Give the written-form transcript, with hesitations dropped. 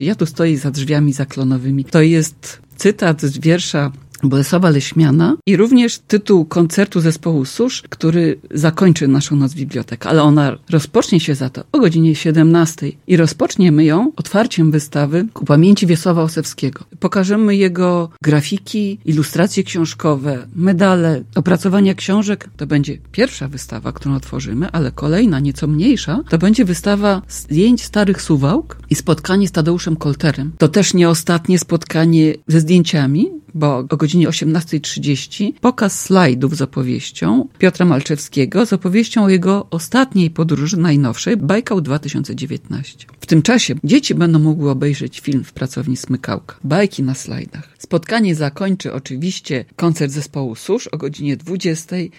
Ja tu stoję za drzwiami zaklonowymi. To jest cytat z wiersza Bolesława Leśmiana i również tytuł koncertu zespołu Susz, który zakończy naszą Noc Bibliotek, ale ona rozpocznie się za to o godzinie 17 i rozpoczniemy ją otwarciem wystawy ku pamięci Wiesława Olszewskiego. Pokażemy jego grafiki, ilustracje książkowe, medale, opracowania książek. To będzie pierwsza wystawa, którą otworzymy, ale kolejna, nieco mniejsza, to będzie wystawa zdjęć starych Suwałk i spotkanie z Tadeuszem Kolterem. To też nie ostatnie spotkanie ze zdjęciami, bo o godzinie 18:30 pokaz slajdów z opowieścią Piotra Malczewskiego, z opowieścią o jego ostatniej podróży, najnowszej, Bajkał 2019. W tym czasie dzieci będą mogły obejrzeć film w pracowni Smykałka. Bajki na slajdach. Spotkanie zakończy oczywiście koncert zespołu Susz o godzinie 20:00